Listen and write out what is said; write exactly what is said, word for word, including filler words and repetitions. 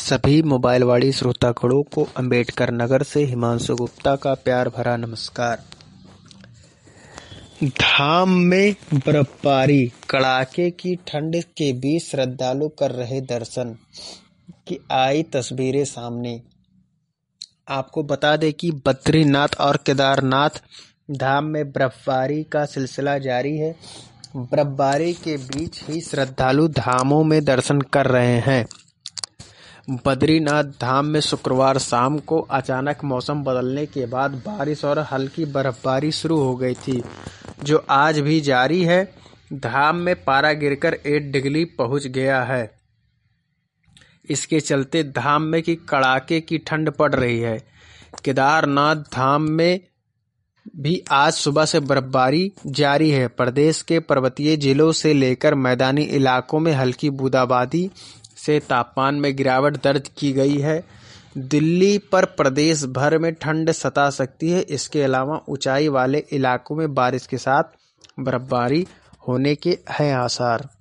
सभी मोबाइलवाड़ी श्रोतागणों को अम्बेडकर नगर से हिमांशु गुप्ता का प्यार भरा नमस्कार। धाम में बर्फबारी, कड़ाके की ठंड के बीच श्रद्धालु कर रहे दर्शन की आई तस्वीरें सामने। आपको बता दें कि बद्रीनाथ और केदारनाथ धाम में बर्फबारी का सिलसिला जारी है। बर्फबारी के बीच ही श्रद्धालु धामों में दर्शन कर रहे हैं। बद्रीनाथ धाम में शुक्रवार शाम को अचानक मौसम बदलने के बाद बारिश और हल्की बर्फबारी शुरू हो गई थी, जो आज भी जारी है। धाम में पारा गिरकर आठ डिग्री पहुंच गया है। इसके चलते धाम में की कड़ाके की ठंड पड़ रही है। केदारनाथ धाम में भी आज सुबह से बर्फबारी जारी है। प्रदेश के पर्वतीय जिलों से लेकर मैदानी इलाकों में हल्की बूंदाबांदी से तापमान में गिरावट दर्ज की गई है। दिल्ली पर प्रदेश भर में ठंड सता सकती है। इसके अलावा ऊंचाई वाले इलाकों में बारिश के साथ बर्फबारी होने के हैं आसार।